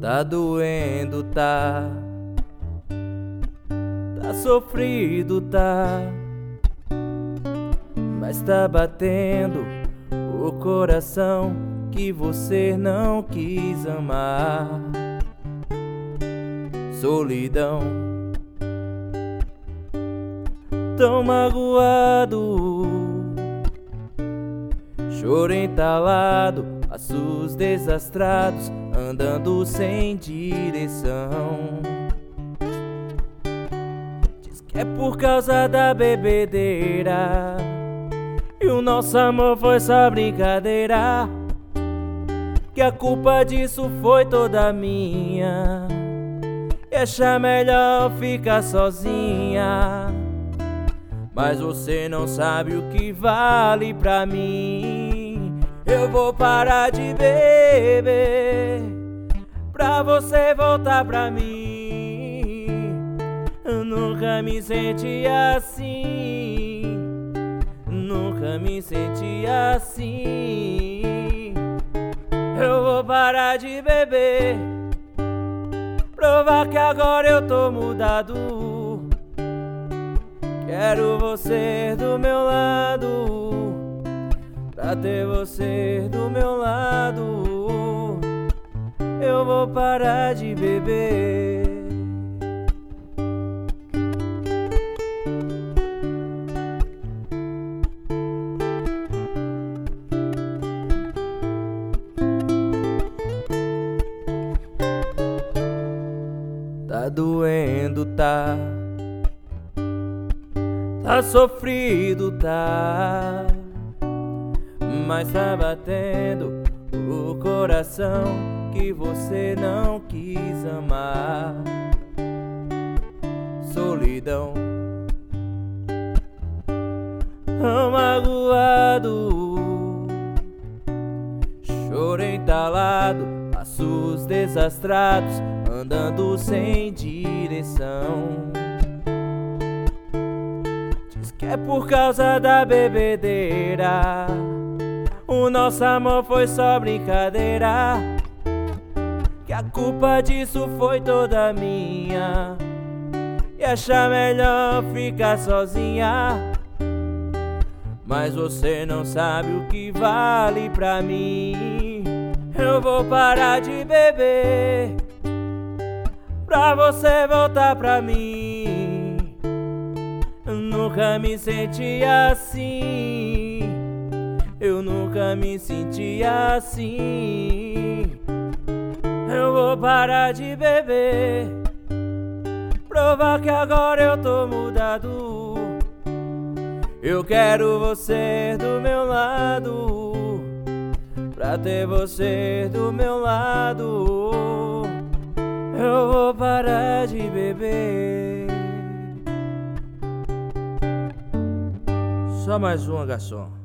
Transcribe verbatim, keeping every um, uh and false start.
Tá doendo, tá. Tá sofrido, tá. Mas tá batendo o coração que você não quis amar. Solidão, tão magoado, choro entalado, passos desastrados, andando sem direção. Diz que é por causa da bebedeira, e o nosso amor foi só brincadeira, que a culpa disso foi toda minha, e acha melhor ficar sozinha. Mas você não sabe o que vale pra mim. Eu vou parar de beber pra você voltar pra mim. Eu nunca me senti assim, nunca me senti assim. Eu vou parar de beber, provar que agora eu tô mudado. Quero você do meu lado, pra ter você do meu lado. Eu vou parar de beber. Tá doendo, tá. Tá sofrido, tá. Mas tá batendo o coração que você não quis amar. Solidão, tão magoado, choro entalado, passos desastrados, andando sem direção. Diz que é por causa da bebedeira, o nosso amor foi só brincadeira, que a culpa disso foi toda minha, e acha melhor ficar sozinha. Mas você não sabe o que vale pra mim. Eu vou parar de beber pra você voltar pra mim. Eu nunca me senti assim, eu nunca me senti assim. Eu vou parar de beber, provar que agora eu tô mudado. Eu quero você do meu lado, pra ter você do meu lado. Eu vou parar de beber. Só mais uma, garçom.